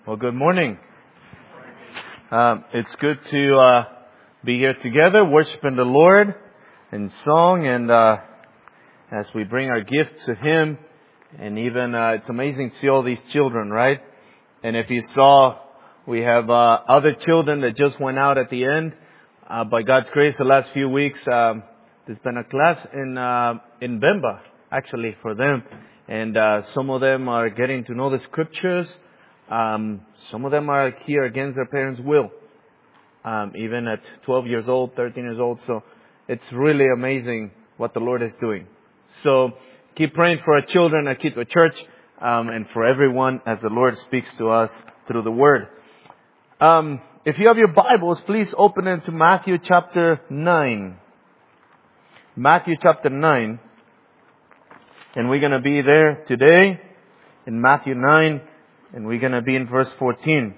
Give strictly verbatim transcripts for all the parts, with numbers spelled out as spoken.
Well, good morning. Um, it's good to uh, be here together, worshiping the Lord in song, and uh, as we bring our gifts to Him, and even uh, it's amazing to see all these children, right? And if you saw, we have uh, other children that just went out at the end. Uh, by God's grace, the last few weeks, um, there's been a class in uh, in Bemba, actually, for them, and uh, some of them are getting to know the Scriptures. Um, some of them are here against their parents' will, um, even at twelve years old, thirteen years old. So it's really amazing what the Lord is doing. So keep praying for our children at Kitwe Church, um, and for everyone as the Lord speaks to us through the Word. Um, if you have your Bibles, please open them to Matthew chapter nine. Matthew chapter nine. And we're going to be there today in Matthew nine. And we're going to be in verse fourteen.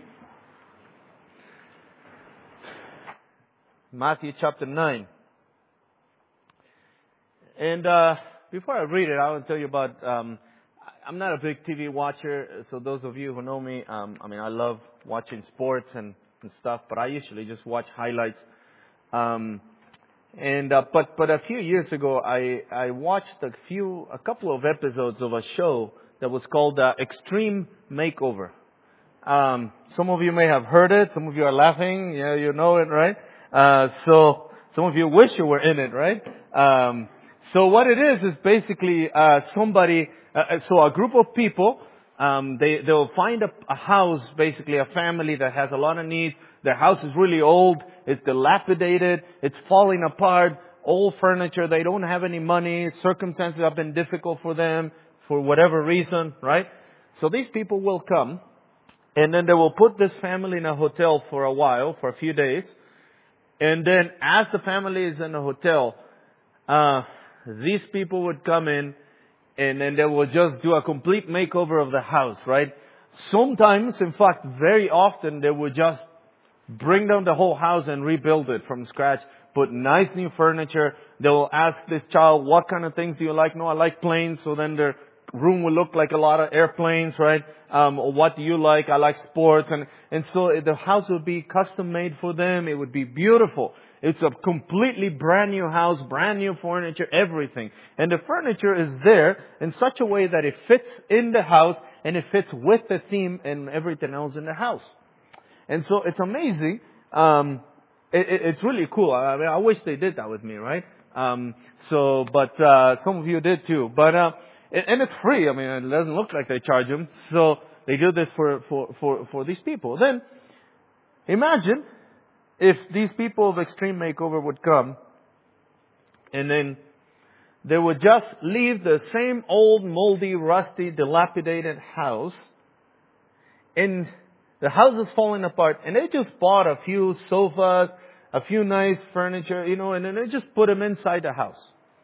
Matthew chapter nine. And uh before I read it, I want to tell you about, um I'm not a big T V watcher. So those of you who know me, um I mean, I love watching sports and, and stuff. But I usually just watch highlights. Um and uh, But but a few years ago, I, I watched a few, a couple of episodes of a show that was called uh, Extreme Makeover. Um, some of you may have heard it. Some of you are laughing. Yeah, you know it, right? Uh, so some of you wish you were in it, right? Um, so what it is is basically uh, somebody. Uh, so a group of people. Um, they they'll find a, a house, basically a family that has a lot of needs. Their house is really old. It's dilapidated. It's falling apart. Old furniture. They don't have any money. Circumstances have been difficult for them, for whatever reason, right? So these people will come, and then they will put this family in a hotel for a while, for a few days. And then as the family is in the hotel, uh, these people would come in, and then they will just do a complete makeover of the house, right? Sometimes, in fact, very often, they would just bring down the whole house and rebuild it from scratch. Put nice new furniture. They will ask this child, what kind of things do you like? No, I like planes. So then their room will look like a lot of airplanes, right? Um, what do you like? I like sports. And, and so the house would be custom made for them. It would be beautiful. It's a completely brand new house, brand new furniture, everything. And the furniture is there in such a way that it fits in the house and it fits with the theme and everything else in the house. And so it's amazing. Um, It, it, it's really cool. I mean, I wish they did that with me, right? Um, so, but, uh, some of you did too. But, uh, and, and it's free. I mean, it doesn't look like they charge them. So they do this for, for, for, for these people. Then imagine if these people of Extreme Makeover would come and then they would just leave the same old, moldy, rusty, dilapidated house, and the house is falling apart, and they just bought a few sofas, a few nice furniture, you know, and then they just put them inside the house.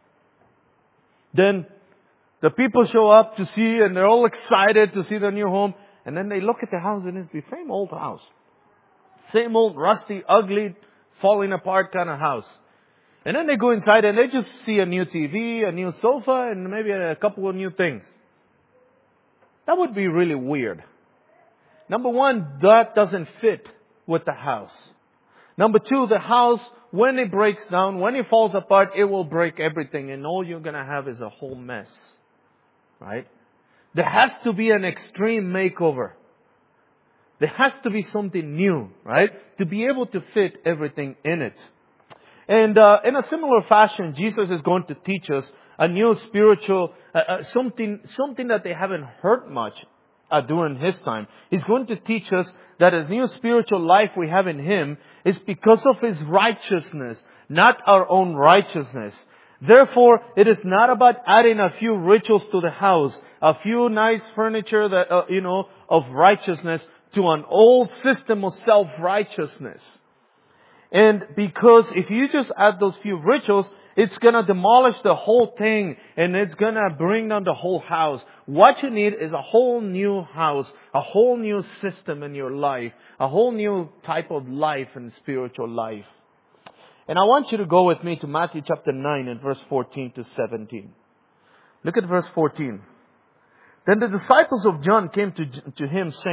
Then the people show up to see, and they're all excited to see their new home. And then they look at the house, and it's the same old house. Same old rusty, ugly, falling apart kind of house. And then they go inside, and they just see a new T V, a new sofa, and maybe a couple of new things. That would be really weird. Number one, that doesn't fit with the house. Number two, the house, when it breaks down, when it falls apart, it will break everything. And all you're going to have is a whole mess. Right? There has to be an extreme makeover. There has to be something new, right? To be able to fit everything in it. And uh, in a similar fashion, Jesus is going to teach us a new spiritual, uh, uh, something, something that they haven't heard much Uh, during His time. He's going to teach us that a new spiritual life we have in Him is because of His righteousness, not our own righteousness. Therefore, it is not about adding a few rituals to the house, a few nice furniture that, uh, you know, of righteousness to an old system of self-righteousness. And because if you just add those few rituals, it's going to demolish the whole thing, and it's going to bring down the whole house. What you need is a whole new house, a whole new system in your life, a whole new type of life and spiritual life. And I want you to go with me to Matthew chapter nine and verse fourteen to seventeen. Look at verse fourteen. Then the disciples of John came to, to him saying,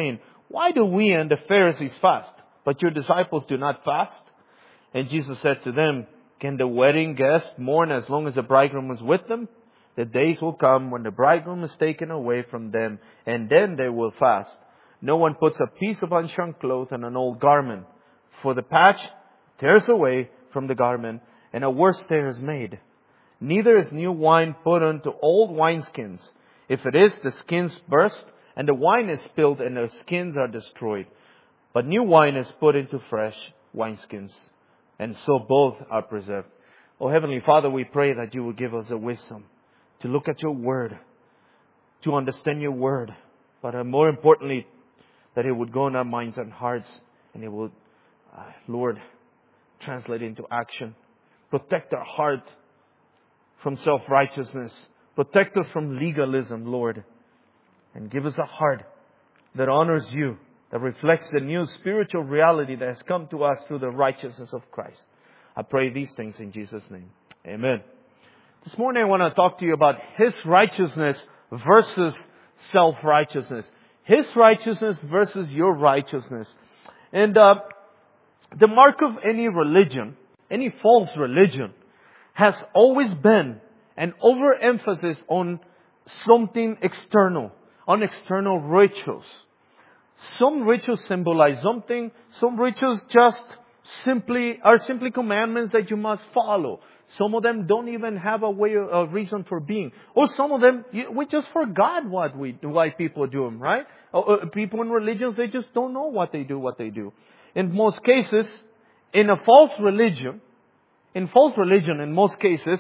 why do we and the Pharisees fast, but your disciples do not fast? And Jesus said to them, can the wedding guests mourn as long as the bridegroom is with them? The days will come when the bridegroom is taken away from them, and then they will fast. No one puts a piece of unshrunk cloth on an old garment, for the patch tears away from the garment, and a worse tear is made. Neither is new wine put into old wineskins. If it is, the skins burst, and the wine is spilled, and the skins are destroyed. But new wine is put into fresh wineskins, and so both are preserved. Oh, Heavenly Father, we pray that you will give us the wisdom to look at your word, to understand your word, but uh, more importantly, that it would go in our minds and hearts, and it would, uh, Lord, translate into action. Protect our heart from self-righteousness. Protect us from legalism, Lord. And give us a heart that honors you, that reflects the new spiritual reality that has come to us through the righteousness of Christ. I pray these things in Jesus' name. Amen. This morning I want to talk to you about His righteousness versus self-righteousness. His righteousness versus your righteousness. And uh, the mark of any religion, any false religion, has always been an overemphasis on something external, on external rituals. Some rituals symbolize something. Some rituals just simply are simply commandments that you must follow. Some of them don't even have a way, a reason for being. Or some of them, we just forgot what we, why people do them, right? People in religions, they just don't know what they do, what they do. In most cases, in a false religion, in false religion, in most cases,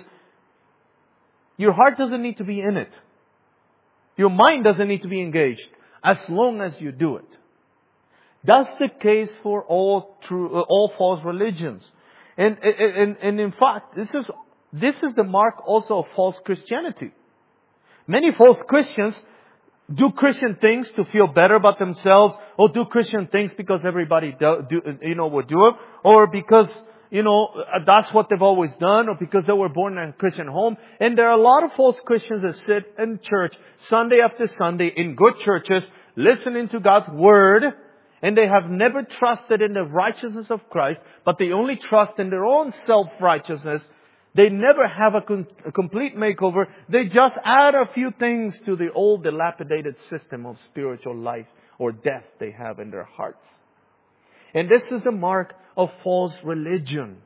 your heart doesn't need to be in it. Your mind doesn't need to be engaged, as long as you do it. That's the case for all true, uh, all false religions. And, and, and in fact, this is, this is the mark also of false Christianity. Many false Christians do Christian things to feel better about themselves, or do Christian things because everybody do, do you know, would do it, or because, you know, that's what they've always done, or because they were born in a Christian home. And there are a lot of false Christians that sit in church Sunday after Sunday in good churches, listening to God's Word, and they have never trusted in the righteousness of Christ, but they only trust in their own self-righteousness. They never have a, con- a complete makeover. They just add a few things to the old dilapidated system of spiritual life or death they have in their hearts. And this is the mark of false religion.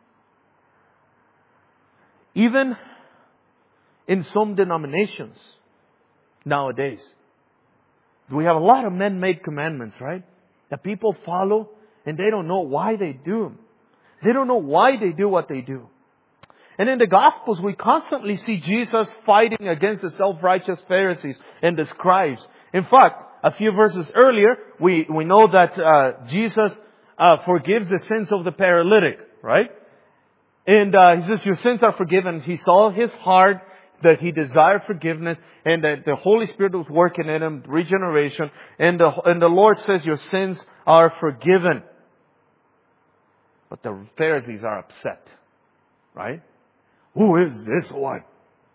Even in some denominations nowadays, we have a lot of man-made commandments, right? That people follow, and they don't know why they do them. They don't know why they do what they do. And in the Gospels, we constantly see Jesus fighting against the self-righteous Pharisees and the scribes. In fact, a few verses earlier, we, we know that uh, Jesus uh, forgives the sins of the paralytic, right? And uh, He says, your sins are forgiven. He saw his heart, that he desired forgiveness, and that the Holy Spirit was working in him, regeneration. And the, and the Lord says, your sins are forgiven. But the Pharisees are upset, right? Who is this one?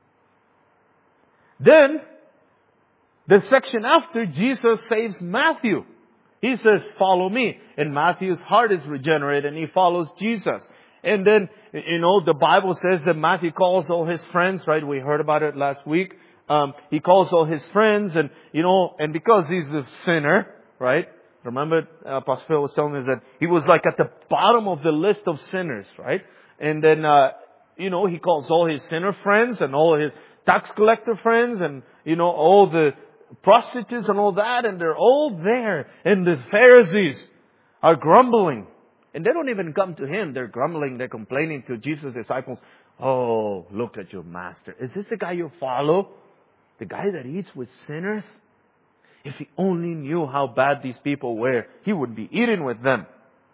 Then, the section after, Jesus saves Matthew. He says, follow me. And Matthew's heart is regenerated and he follows Jesus. And then, you know, the Bible says that Matthew calls all his friends, right? We heard about it last week. Um, he calls all his friends and, you know, and because he's a sinner, right? Remember, uh, Pastor Phil was telling us that he was like at the bottom of the list of sinners, right? And then, uh, you know, he calls all his sinner friends and all his tax collector friends and, you know, all the prostitutes and all that, and they're all there. And the Pharisees are grumbling. And they don't even come to him. They're grumbling. They're complaining to Jesus' disciples. Oh, look at your master. Is this the guy you follow? The guy that eats with sinners? If he only knew how bad these people were, he would be eating with them.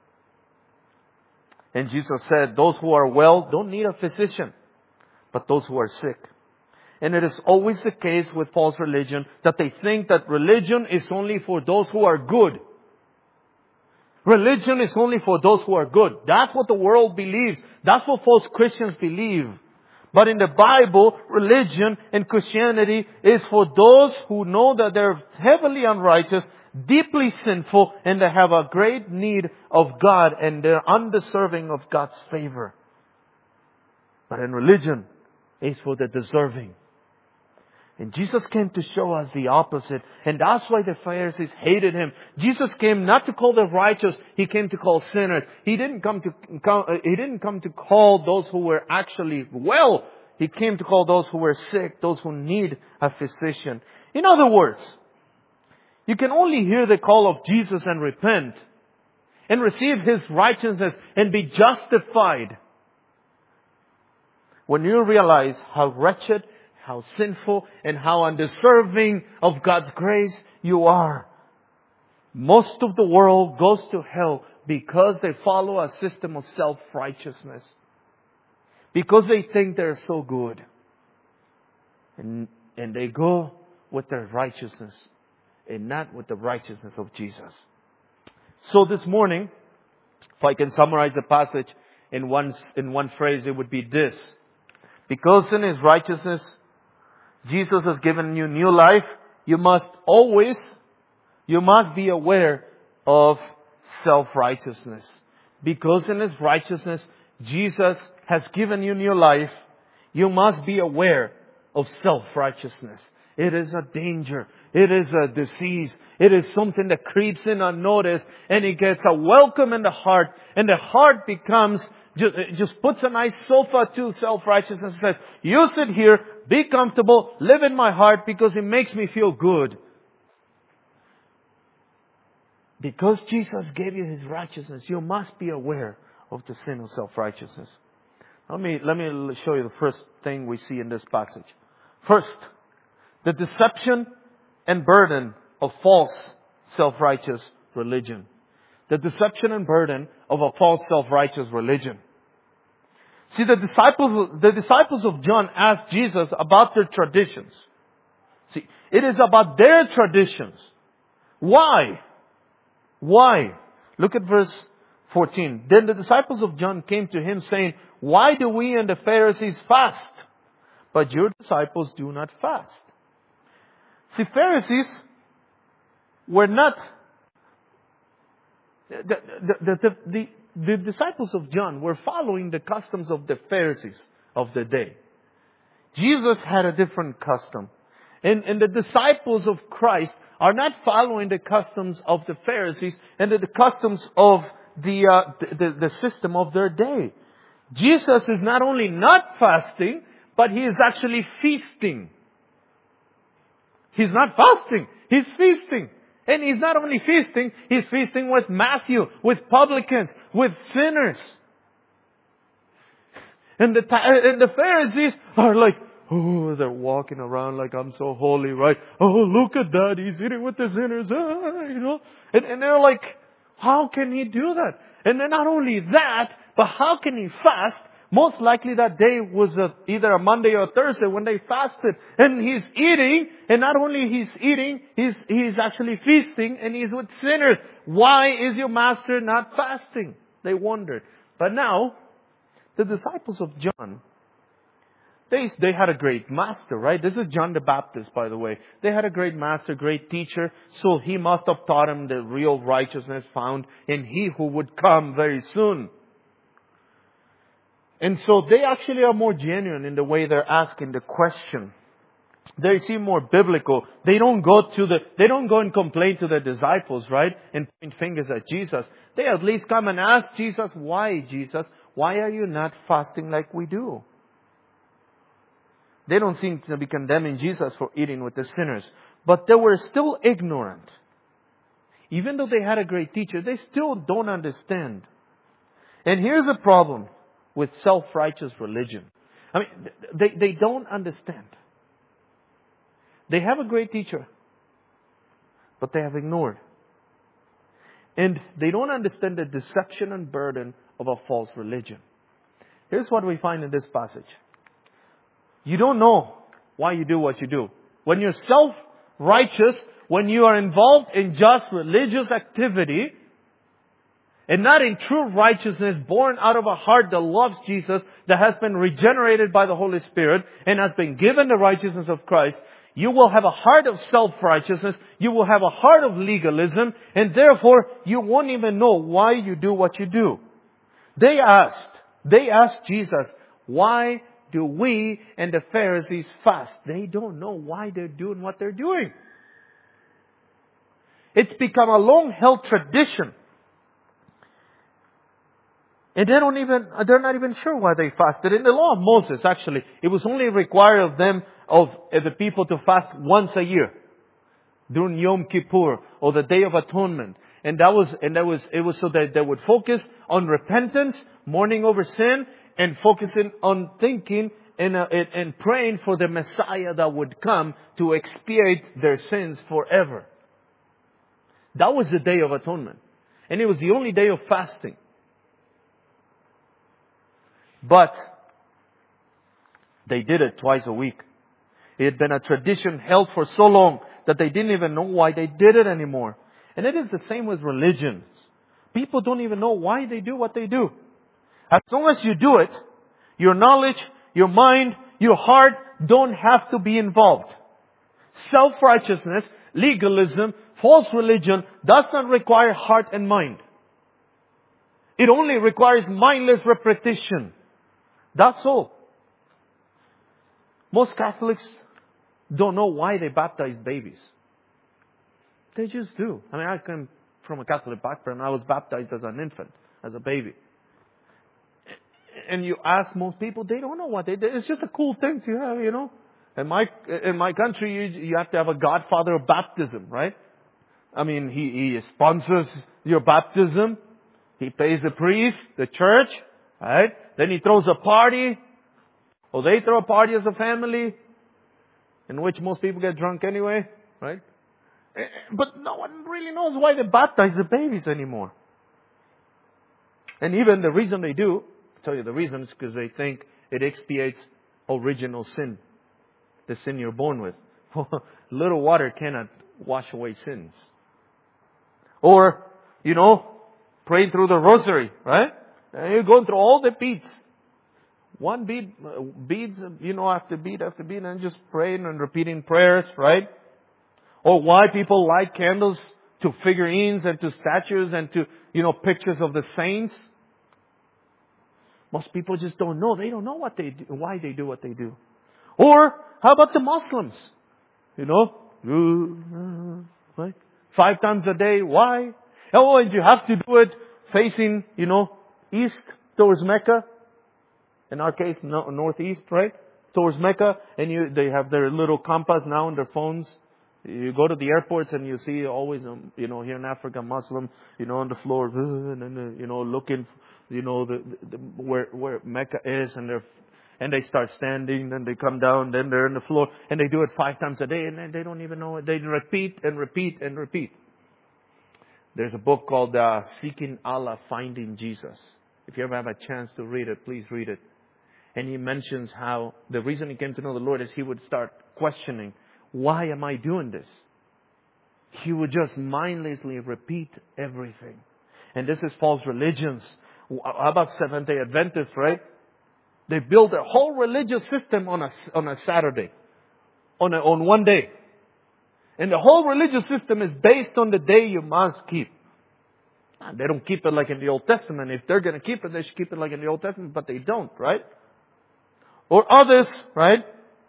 And Jesus said, those who are well don't need a physician, but those who are sick. And it is always the case with false religion that they think that religion is only for those who are good. Religion is only for those who are good. That's what the world believes. That's what false Christians believe. But in the Bible, religion and Christianity is for those who know that they're heavily unrighteous, deeply sinful, and they have a great need of God, and they're undeserving of God's favor. But in religion, it's for the deserving. And Jesus came to show us the opposite. And that's why the Pharisees hated Him. Jesus came not to call the righteous. He came to call sinners. He didn't come to, He didn't come to call those who were actually well. He came to call those who were sick, those who need a physician. In other words, you can only hear the call of Jesus and repent and receive His righteousness and be justified when you realize how wretched, how sinful, and how undeserving of God's grace you are. Most of the world goes to hell because they follow a system of self-righteousness. Because they think they're so good. And, and they go with their righteousness and not with the righteousness of Jesus. So this morning, if I can summarize the passage in one, in one phrase, it would be this. Because in His righteousness, Jesus has given you new life, you must always, you must be aware of self-righteousness. Because in His righteousness, Jesus has given you new life, you must be aware of self-righteousness. It is a danger. It is a disease. It is something that creeps in unnoticed, and it gets a welcome in the heart, and the heart becomes, just, just puts a nice sofa to self-righteousness and says, you sit here, be comfortable, live in my heart because it makes me feel good. Because Jesus gave you His righteousness, you must be aware of the sin of self-righteousness. Let me, let me show you the first thing we see in this passage. First, the deception and burden of false self-righteous religion. The deception and burden of a false self-righteous religion. See, the disciples, the disciples of John asked Jesus about their traditions. See, it is about their traditions. Why? Why? Look at verse fourteen. Then the disciples of John came to Him saying, why do we and the Pharisees fast, but your disciples do not fast? See, Pharisees were not, the, the, the, the, the, the disciples of John were following the customs of the Pharisees of the day. Jesus had a different custom. And, and the disciples of Christ are not following the customs of the Pharisees and the, the customs of the, uh, the, the, the system of their day. Jesus is not only not fasting, but He is actually feasting. He's not fasting. He's feasting. And He's not only feasting, He's feasting with Matthew, with publicans, with sinners. And the, and the Pharisees are like, oh, they're walking around like I'm so holy, right? Oh, look at that. He's eating with the sinners. Ah, you know. And, and they're like, how can He do that? And then not only that, but how can He fast? Most likely that day was a, either a Monday or a Thursday when they fasted. And He's eating, and not only He's eating, He's, He's actually feasting, and He's with sinners. Why is your Master not fasting? They wondered. But now, the disciples of John, they, they had a great master, right? This is John the Baptist, by the way. They had a great master, great teacher. So He must have taught them the real righteousness found in He who would come very soon. And so they actually are more genuine in the way they're asking the question. They seem more biblical. They don't go to the, they don't go and complain to the disciples, right? And point fingers at Jesus. They at least come and ask Jesus, why, Jesus? Why are you not fasting like we do? They don't seem to be condemning Jesus for eating with the sinners. But they were still ignorant. Even though they had a great teacher, they still don't understand. And here's the problem with self-righteous religion. I mean, they, they don't understand. They have a great teacher, but they have ignored. And they don't understand the deception and burden of a false religion. Here's what we find in this passage. You don't know why you do what you do. When you're self-righteous, when you are involved in just religious activity, and not in true righteousness, born out of a heart that loves Jesus, that has been regenerated by the Holy Spirit, and has been given the righteousness of Christ, You will have a heart of self-righteousness. You will have a heart of legalism. And therefore, you won't even know why you do what you do. They asked, they asked Jesus, why do we and the Pharisees fast? They don't know why they're doing what they're doing. It's become a long-held tradition. And they don't even, they're not even sure why they fasted. In the law of Moses, actually, it was only required of them, of the people to fast once a year. During Yom Kippur, or the Day of Atonement. And that was, and that was, it was so that they would focus on repentance, mourning over sin, and focusing on thinking and, uh, and, and praying for the Messiah that would come to expiate their sins forever. That was the Day of Atonement. And it was the only day of fasting. But they did it twice a week. It had been a tradition held for so long that they didn't even know why they did it anymore. And it is the same with religions. People don't even know why they do what they do. As long as you do it, your knowledge, your mind, your heart don't have to be involved. Self-righteousness, legalism, false religion does not require heart and mind. It only requires mindless repetition. That's all. Most Catholics don't know why they baptize babies. They just do. I mean, I come from a Catholic background. I was baptized as an infant, as a baby. And you ask most people, they don't know what they do. It's just a cool thing to have, you know. In my, in my country, you, you have to have a godfather of baptism, right? I mean, he, he sponsors your baptism. He pays the priest, the church, right? Then he throws a party. Or they throw a party as a family, in which most people get drunk anyway, right? But no one really knows why they baptize the babies anymore. And even the reason they do, I'll tell you the reason is because they think it expiates original sin. The sin you're born with. Little water cannot wash away sins. Or, you know, praying through the rosary, right? And you're going through all the beads. One bead, uh, beads, you know, after bead after bead, and just praying and repeating prayers, right? Or why people light candles to figurines and to statues and to, you know, pictures of the saints. Most people just don't know. They don't know what they do, why they do what they do. Or how about the Muslims? You know, right? Five times a day. Why? Oh, and you have to do it facing, you know, east towards Mecca. In our case, no, northeast, right? Towards Mecca. And you, they have their little compass now on their phones. You go to the airports and you see always, um, you know, here in Africa, Muslim, you know, on the floor, and then, you know, looking, you know, the, the where where Mecca is, and they're and they start standing, then they come down, then they're on the floor, and they do it five times a day, and then they don't even know it. They repeat and repeat and repeat. There's a book called uh, Seeking Allah, Finding Jesus. If you ever have a chance to read it, please read it. And he mentions how the reason he came to know the Lord is he would start questioning, why am I doing this? He would just mindlessly repeat everything. And this is false religions. How about Seventh-day Adventists, right? They build their whole religious system on a, on a Saturday. On, a, on one day. And the whole religious system is based on the day you must keep. They don't keep it like in the Old Testament. If they're going to keep it, they should keep it like in the Old Testament, but they don't, right? Or others, right?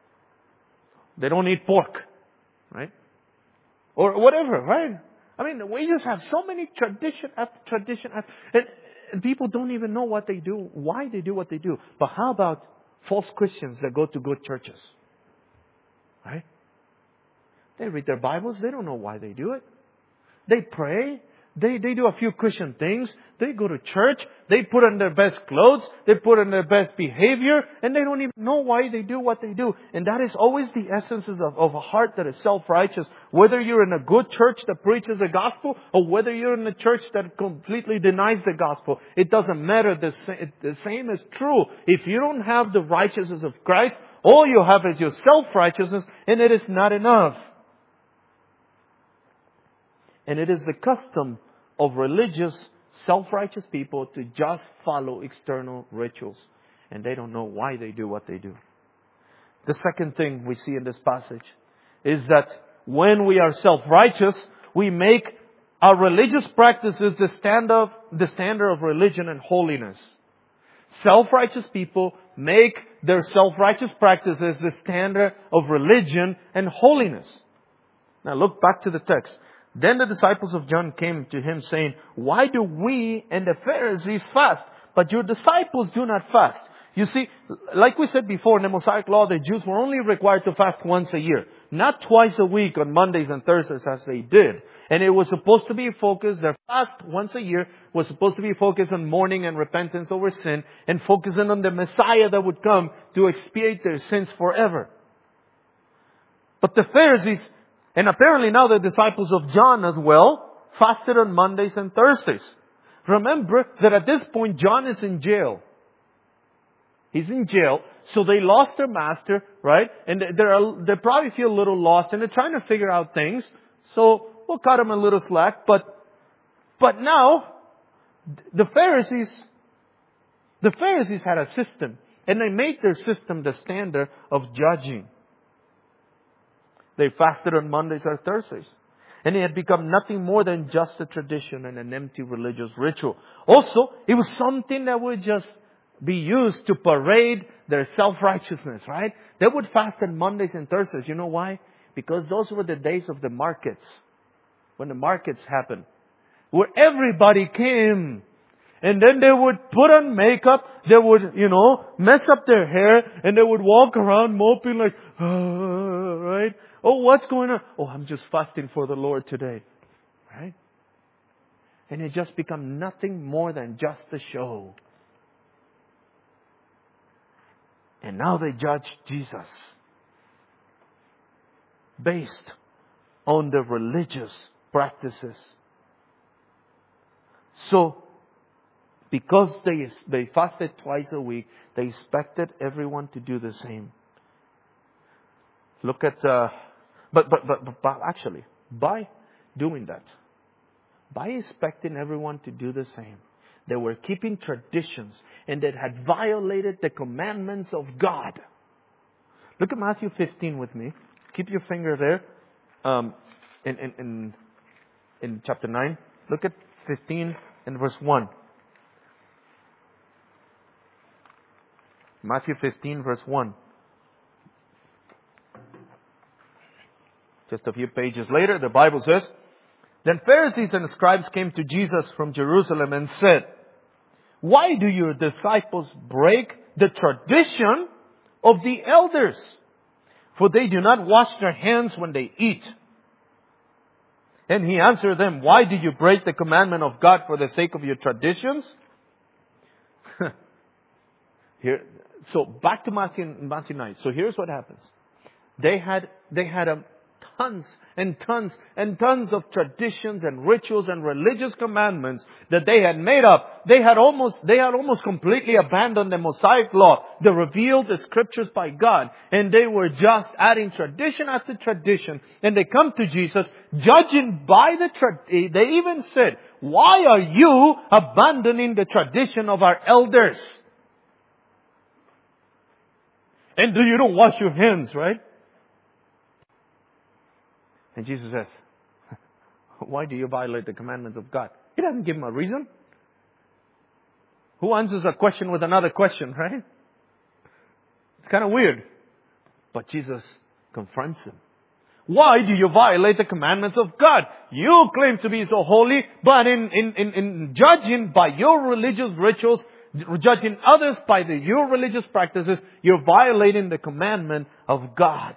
They don't eat pork, right? Or whatever, right? I mean, we just have so many tradition after tradition after, and, and people don't even know what they do, why they do what they do. But how about false Christians that go to good churches? Right? They read their Bibles. They don't know why they do it. They pray. They, they do a few Christian things. They go to church. They put on their best clothes. They put on their best behavior. And they don't even know why they do what they do. And that is always the essence of, of a heart that is self-righteous. Whether you're in a good church that preaches the gospel, or whether you're in a church that completely denies the gospel. It doesn't matter. The, sa- the same is true. If you don't have the righteousness of Christ, all you have is your self-righteousness, and it is not enough. And it is the custom of religious, self-righteous people to just follow external rituals. And they don't know why they do what they do. The second thing we see in this passage is that when we are self-righteous, we make our religious practices the standard, the standard of religion and holiness. Self-righteous people make their self-righteous practices the standard of religion and holiness. Now look back to the text. Then the disciples of John came to him saying, "Why do we and the Pharisees fast, but your disciples do not fast?" You see, like we said before, in the Mosaic Law, the Jews were only required to fast once a year. Not twice a week on Mondays and Thursdays as they did. And it was supposed to be focused, their fast once a year was supposed to be focused on mourning and repentance over sin and focusing on the Messiah that would come to expiate their sins forever. But the Pharisees, and apparently now the disciples of John as well, fasted on Mondays and Thursdays. Remember that at this point John is in jail. He's in jail, so they lost their master, right? And they're, they probably feel a little lost, and they're trying to figure out things. So we'll cut them a little slack. But, but now, the Pharisees, the Pharisees had a system, and they made their system the standard of judging. They fasted on Mondays or Thursdays. And it had become nothing more than just a tradition and an empty religious ritual. Also, it was something that would just be used to parade their self-righteousness, right? They would fast on Mondays and Thursdays. You know why? Because those were the days of the markets. When the markets happened. Where everybody came. And then they would put on makeup. They would, you know, mess up their hair. And they would walk around moping like, oh, right? Oh, what's going on? Oh, I'm just fasting for the Lord today. Right? And it just become nothing more than just a show. And now they judge Jesus based on the religious practices. So, because they they fasted twice a week, they expected everyone to do the same. Look at, uh, but, but but but but actually, by doing that, by expecting everyone to do the same, they were keeping traditions and that had violated the commandments of God. Look at Matthew fifteen with me. Keep your finger there. Um, in, in, in, in chapter nine. Look at fifteen and verse one. Matthew fifteen verse one. Just a few pages later, the Bible says, "Then Pharisees and scribes came to Jesus from Jerusalem and said, 'Why do your disciples break the tradition of the elders? For they do not wash their hands when they eat.' And He answered them, 'Why do you break the commandment of God for the sake of your traditions?'" Here, so back to Matthew, Matthew nine. So here's what happens. They had, they had a tons and tons and tons of traditions and rituals and religious commandments that they had made up. They had almost, they had almost completely abandoned the Mosaic Law, the revealed the scriptures by God. And they were just adding tradition after tradition. And they come to Jesus, judging by the tradition. They even said, "Why are you abandoning the tradition of our elders? And do you don't wash your hands, right?" And Jesus says, "Why do you violate the commandments of God?" He doesn't give him a reason. Who answers a question with another question, right? It's kind of weird. But Jesus confronts him. "Why do you violate the commandments of God? You claim to be so holy, but in, in, in, in judging by your religious rituals, judging others by the, your religious practices, you're violating the commandment of God."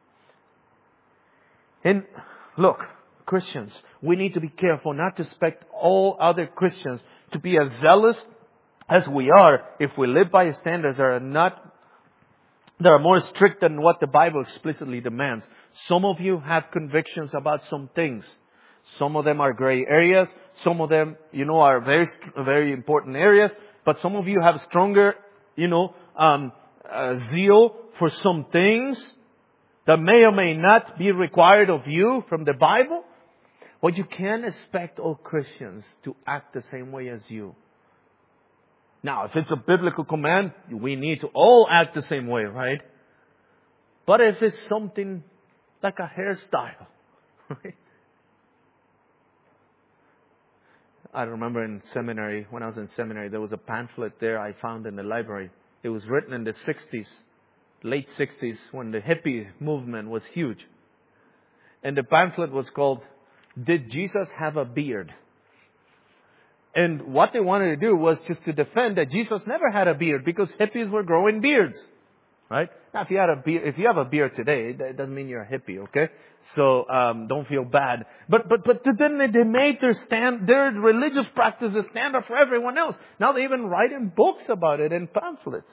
And look, Christians, we need to be careful not to expect all other Christians to be as zealous as we are if we live by standards that are not, that are more strict than what the Bible explicitly demands. Some of you have convictions about some things. Some of them are gray areas. Some of them, you know, are very, very important areas. But some of you have stronger, you know, um, uh, zeal for some things that may or may not be required of you from the Bible. Well, you can't expect all Christians to act the same way as you. Now, if it's a biblical command, we need to all act the same way, right? But if it's something like a hairstyle. Right? I remember in seminary, when I was in seminary, there was a pamphlet there I found in the library. It was written in the sixties, late sixties, when the hippie movement was huge. And the pamphlet was called, Did Jesus Have a Beard? And what they wanted to do was just to defend that Jesus never had a beard because hippies were growing beards. Right? Now, if you had a beard, if you have a beard today, that doesn't mean you're a hippie, okay? So, um, don't feel bad. But, but, but then they made their stand, their religious practices stand up for everyone else. Now they even write in books about it in pamphlets.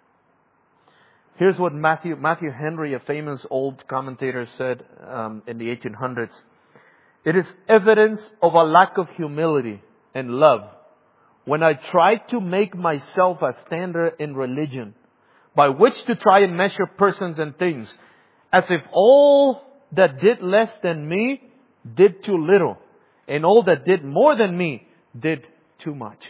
Here's what Matthew, Matthew Henry, a famous old commentator, said, um, in the eighteen hundreds. It is evidence of a lack of humility and love when I try to make myself a standard in religion, by which to try and measure persons and things, as if all that did less than me did too little, and all that did more than me did too much.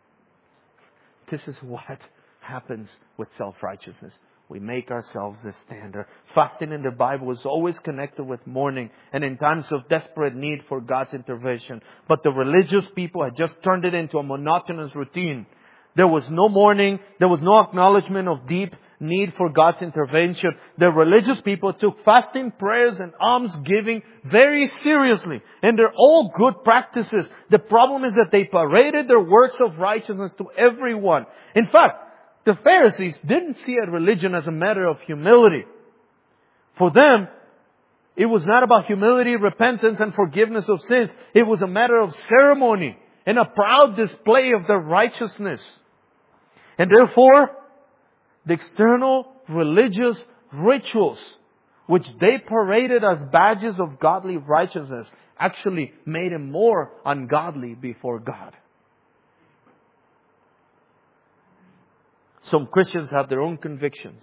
This is what happens with self-righteousness. We make ourselves the standard. Fasting in the Bible is always connected with mourning and in times of desperate need for God's intervention. But the religious people had just turned it into a monotonous routine. There was no mourning. There was no acknowledgement of deep need for God's intervention. The religious people took fasting, prayers, and almsgiving very seriously. And they're all good practices. The problem is that they paraded their works of righteousness to everyone. In fact, the Pharisees didn't see a religion as a matter of humility. For them, it was not about humility, repentance, and forgiveness of sins. It was a matter of ceremony and a proud display of their righteousness. And therefore, the external religious rituals, which they paraded as badges of godly righteousness, actually made them more ungodly before God. Some Christians have their own convictions.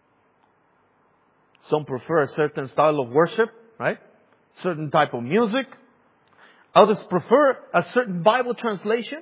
Some prefer a certain style of worship, right? Certain type of music. Others prefer a certain Bible translation.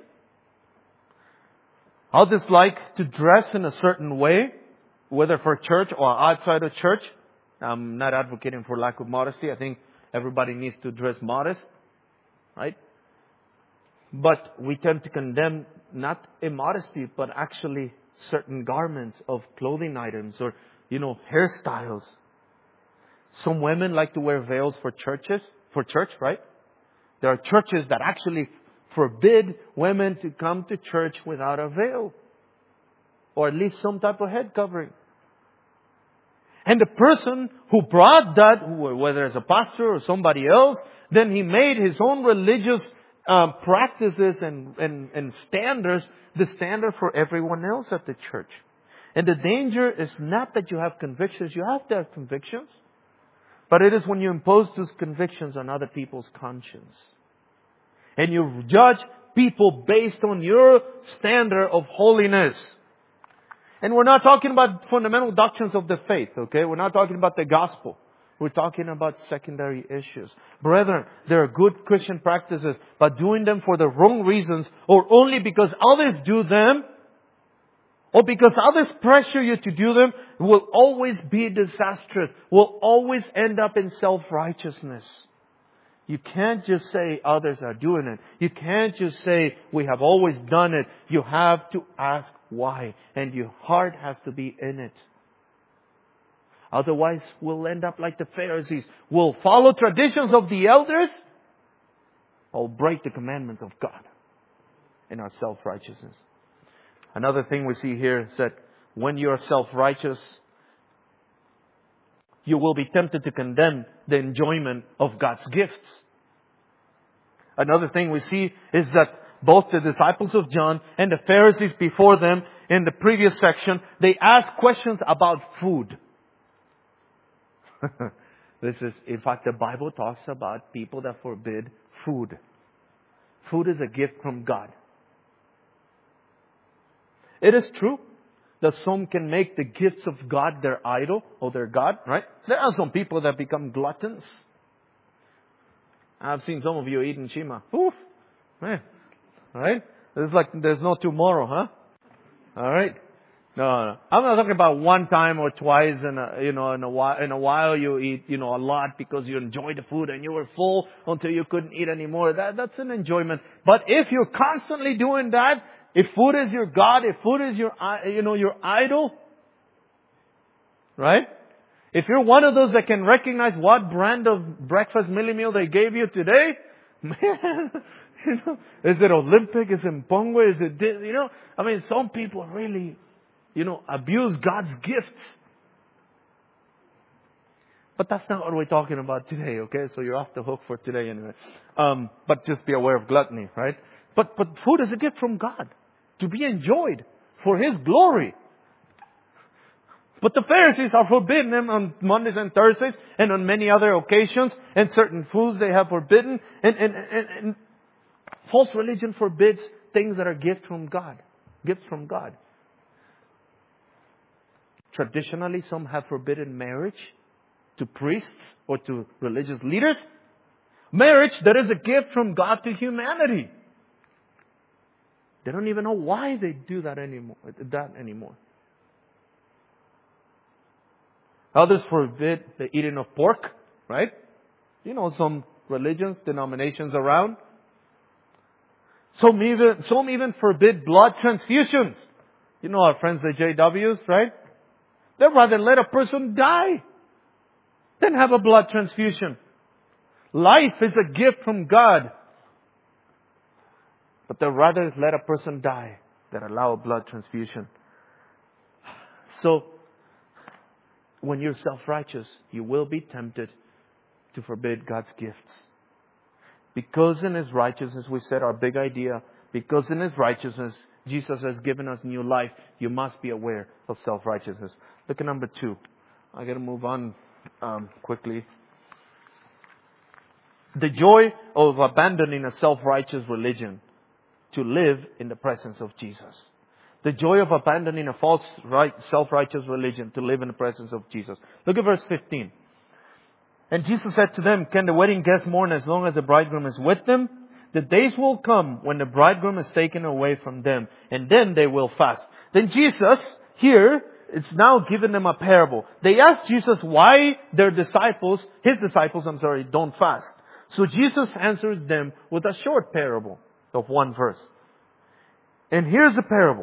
Others like to dress in a certain way, whether for church or outside of church. I'm not advocating for lack of modesty. I think everybody needs to dress modest, right? But we tend to condemn not immodesty, but actually certain garments of clothing items or, you know, hairstyles. Some women like to wear veils for churches, for church, right? There are churches that actually forbid women to come to church without a veil. Or at least some type of head covering. And the person who brought that, whether it's a pastor or somebody else, then he made his own religious um, practices and, and, and standards the standard for everyone else at the church. And the danger is not that you have convictions. You have to have convictions. But it is when you impose those convictions on other people's conscience. And you judge people based on your standard of holiness. And we're not talking about fundamental doctrines of the faith, okay? We're not talking about the gospel. We're talking about secondary issues. Brethren, there are good Christian practices, but doing them for the wrong reasons or only because others do them or because others pressure you to do them will always be disastrous, will always end up in self-righteousness. You can't just say others are doing it. You can't just say we have always done it. You have to ask why. And your heart has to be in it. Otherwise, we'll end up like the Pharisees. We'll follow traditions of the elders or break the commandments of God in our self-righteousness. Another thing we see here is that when you are self-righteous, you will be tempted to condemn the enjoyment of God's gifts. Another thing we see is that both the disciples of John and the Pharisees before them in the previous section, they asked questions about food. This is, in fact, the Bible talks about people that forbid food. Food is a gift from God. It is true that some can make the gifts of God their idol or their God, right? There are some people that become gluttons. I've seen some of you eating shima. Oof, man, right? It's like there's no tomorrow, huh? All right. No, no. I'm not talking about one time or twice in a, you know, in a while, in a while you eat, you know, a lot because you enjoy the food and you were full until you couldn't eat anymore. That, that's an enjoyment. But if you're constantly doing that, if food is your God, if food is your, you know, your idol, right? If you're one of those that can recognize what brand of breakfast mini meal they gave you today, man, you know, is it Olympic? Is it Pongwe? Is it, this? You know, I mean, some people really, you know, abuse God's gifts. But that's not what we're talking about today, okay? So you're off the hook for today anyway. Um, but just be aware of gluttony, right? But, but food is a gift from God to be enjoyed for His glory. But the Pharisees are forbidden them on Mondays and Thursdays and on many other occasions, and certain foods they have forbidden. And, and, and, and false religion forbids things that are gifts from God. Gifts from God. Traditionally, some have forbidden marriage to priests or to religious leaders. Marriage that is a gift from God to humanity. They don't even know why they do that anymore. That anymore. Others forbid the eating of pork, right? You know, some religions, denominations around. Some even, some even forbid blood transfusions. You know our friends the J Ws, right? They'd rather let a person die than have a blood transfusion. Life is a gift from God. But they'd rather let a person die than allow a blood transfusion. So, when you're self-righteous, you will be tempted to forbid God's gifts. Because in His righteousness, we said our big idea, because in His righteousness, Jesus has given us new life, you must be aware of self-righteousness. Look at number two. I got to move on um, quickly. The joy of abandoning a self-righteous religion to live in the presence of Jesus. The joy of abandoning a false right, self-righteous religion to live in the presence of Jesus. Look at verse fifteen. And Jesus said to them, can the wedding guests mourn as long as the bridegroom is with them? The days will come when the bridegroom is taken away from them, and then they will fast. Then Jesus, here, it's now given them a parable. They asked Jesus why their disciples, His disciples, I'm sorry, don't fast. So Jesus answers them with a short parable of one verse. And here's the parable.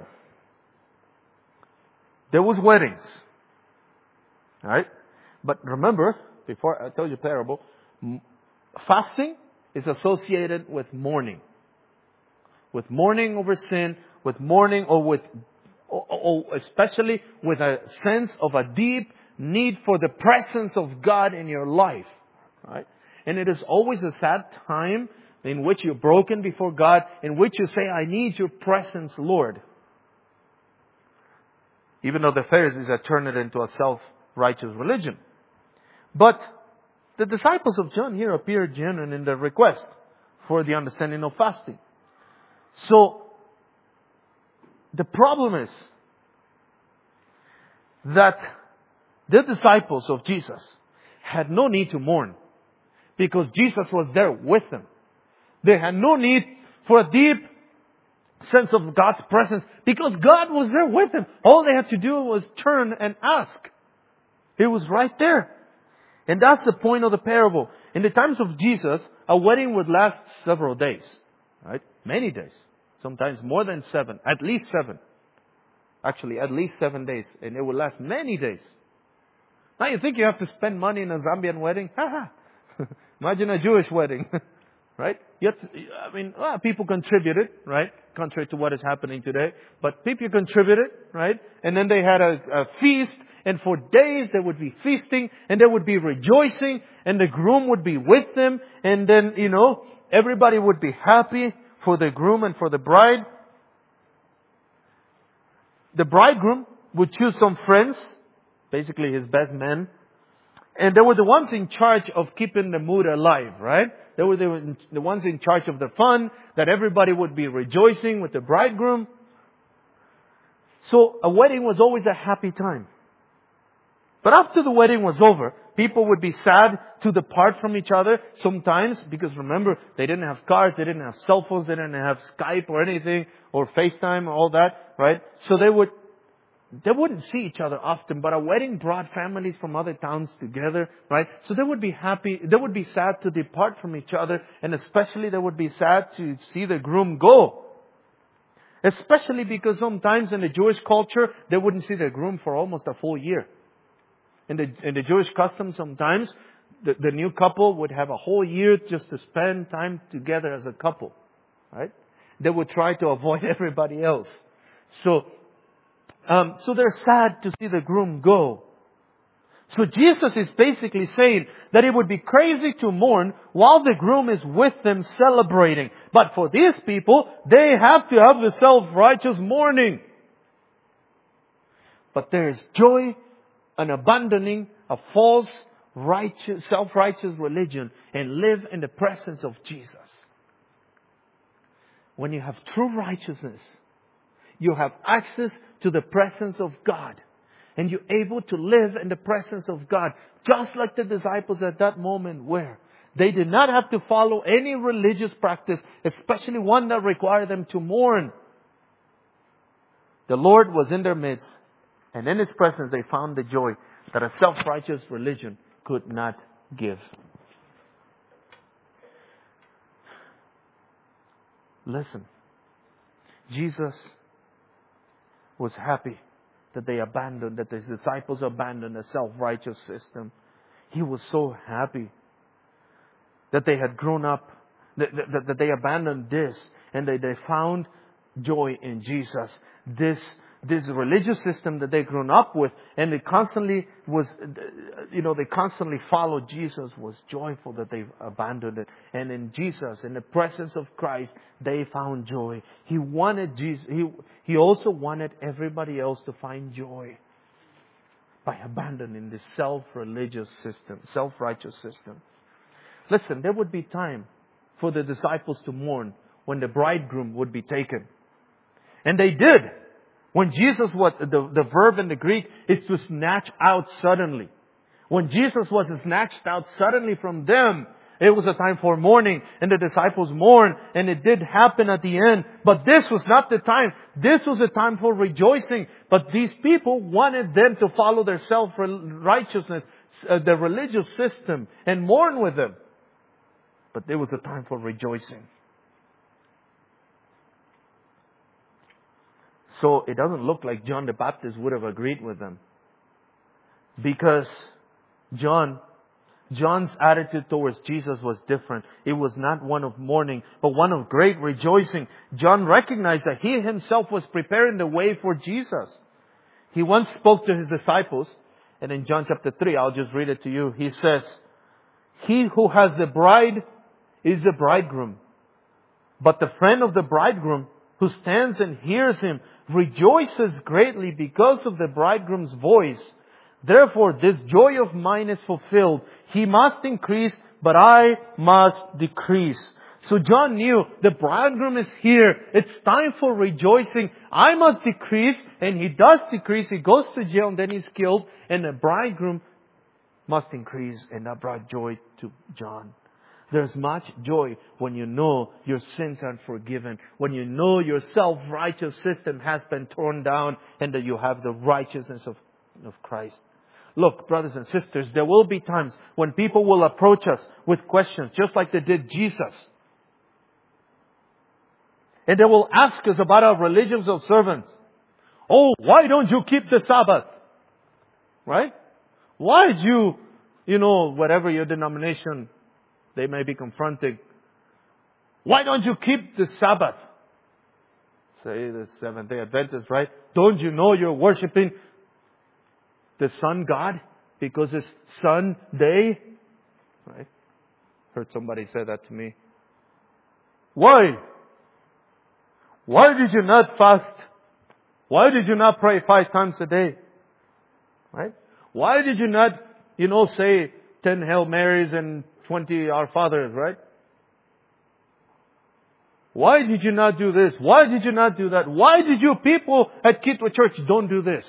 There was weddings. Alright? But remember, before I tell you parable, fasting is associated with mourning. With mourning over sin, with mourning or with, or, or especially with a sense of a deep need for the presence of God in your life. Right? And it is always a sad time in which you're broken before God, in which you say, I need your presence, Lord. Even though the Pharisees had turned it into a self-righteous religion. But the disciples of John here appear genuine in their request for the understanding of fasting. So, the problem is that the disciples of Jesus had no need to mourn because Jesus was there with them. They had no need for a deep sense of God's presence because God was there with them. All they had to do was turn and ask. He was right there. And that's the point of the parable. In the times of Jesus, a wedding would last several days. Right? Many days. Sometimes more than seven. At least seven. Actually, at least seven days. And it would last many days. Now you think you have to spend money in a Zambian wedding? Imagine a Jewish wedding. Right? You have to, I mean, well, people contributed, right? Contrary to what is happening today. But people contributed, right? And then they had a, a feast. And for days they would be feasting. And they would be rejoicing. And the groom would be with them. And then, you know, everybody would be happy for the groom and for the bride. The bridegroom would choose some friends. Basically his best men. And they were the ones in charge of keeping the mood alive, right? They were the, the ones in charge of the fun, that everybody would be rejoicing with the bridegroom. So a wedding was always a happy time. But after the wedding was over, people would be sad to depart from each other sometimes, because remember, they didn't have cars, they didn't have cell phones, they didn't have Skype or anything, or FaceTime or all that, right? So they would they wouldn't see each other often, but a wedding brought families from other towns together, right? So they would be happy, they would be sad to depart from each other, and especially they would be sad to see the groom go. Especially because sometimes in the Jewish culture, they wouldn't see their groom for almost a full year. In the, in the Jewish custom, sometimes the, the new couple would have a whole year just to spend time together as a couple, right? They would try to avoid everybody else. So, um, so they're sad to see the groom go. So Jesus is basically saying that it would be crazy to mourn while the groom is with them celebrating. But for these people, they have to have the self-righteous mourning. But there is joy in abandoning a false, righteous, self-righteous religion and live in the presence of Jesus. When you have true righteousness, you have access to the presence of God. And you're able to live in the presence of God. Just like the disciples at that moment were. They did not have to follow any religious practice, especially one that required them to mourn. The Lord was in their midst. And in His presence they found the joy that a self-righteous religion could not give. Listen. Jesus was happy that they abandoned, that His disciples abandoned a self-righteous system. He was so happy that they had grown up, that, that, that they abandoned this, and they, they found joy in Jesus. This, this religious system that they'd grown up with, and they constantly was, you know, they constantly followed Jesus, was joyful that they abandoned it. And in Jesus, in the presence of Christ, they found joy. He wanted Jesus, he, he also wanted everybody else to find joy by abandoning this self-religious system, self-righteous system. Listen, there would be time for the disciples to mourn when the bridegroom would be taken. And they did. When Jesus was, the, the verb in the Greek is to snatch out suddenly. When Jesus was snatched out suddenly from them, it was a time for mourning, and the disciples mourned, and it did happen at the end. But this was not the time. This was a time for rejoicing. But these people wanted them to follow their self-righteousness, uh, the religious system, and mourn with them. But there was a time for rejoicing. So it doesn't look like John the Baptist would have agreed with them. Because John, John's attitude towards Jesus was different. It was not one of mourning, but one of great rejoicing. John recognized that he himself was preparing the way for Jesus. He once spoke to his disciples, and in John chapter three, I'll just read it to you. He says, "He who has the bride is the bridegroom. But the friend of the bridegroom who stands and hears him rejoices greatly because of the bridegroom's voice. Therefore, this joy of mine is fulfilled. He must increase, but I must decrease." So John knew the bridegroom is here. It's time for rejoicing. I must decrease, and he does decrease. He goes to jail, and then he's killed. And the bridegroom must increase, and that brought joy to John. There's much joy when you know your sins are forgiven. When you know your self-righteous system has been torn down and that you have the righteousness of, of Christ. Look, brothers and sisters, there will be times when people will approach us with questions, just like they did Jesus. And they will ask us about our religious observance. Oh, why don't you keep the Sabbath? Right? Why did you, you know, whatever your denomination they may be confronting. Why don't you keep the Sabbath? Say the Seventh-day Adventists, right? Don't you know you're worshiping the sun god because it's Sunday? Right? Heard somebody say that to me. Why? Why did you not fast? Why did you not pray five times a day? Right? Why did you not, you know, say ten Hail Marys and twenty Our Fathers, right? Why did you not do this? Why did you not do that? Why did you people at Kitwa Church don't do this?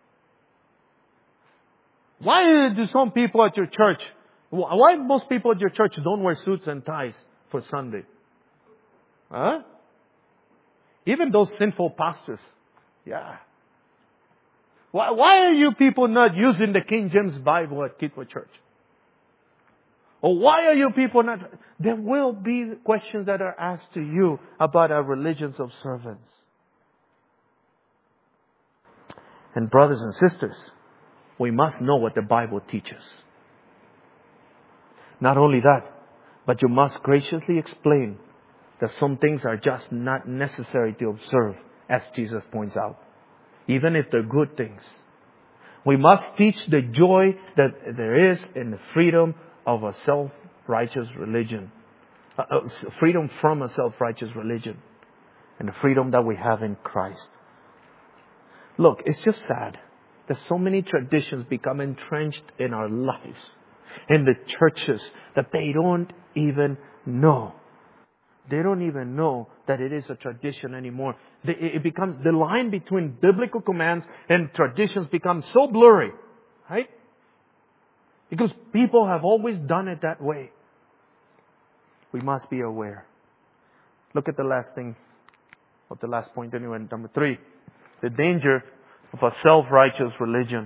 Why do some people at your church, why most people at your church don't wear suits and ties for Sunday? Huh? Even those sinful pastors. Yeah. Why, why are you people not using the King James Bible at Kitwa Church? Or why are you people not? There will be questions that are asked to you about our religions of servants. And brothers and sisters, we must know what the Bible teaches. Not only that, but you must graciously explain that some things are just not necessary to observe, as Jesus points out, even if they're good things. We must teach the joy that there is in the freedom of a self-righteous religion. Uh, uh, freedom from a self-righteous religion. And the freedom that we have in Christ. Look, it's just sad that so many traditions become entrenched in our lives, in the churches, that they don't even know. They don't even know that it is a tradition anymore. It becomes, the line between biblical commands and traditions becomes so blurry. Right? Because people have always done it that way. We must be aware. Look at the last thing, or the last point anyway, number three. The danger of a self-righteous religion.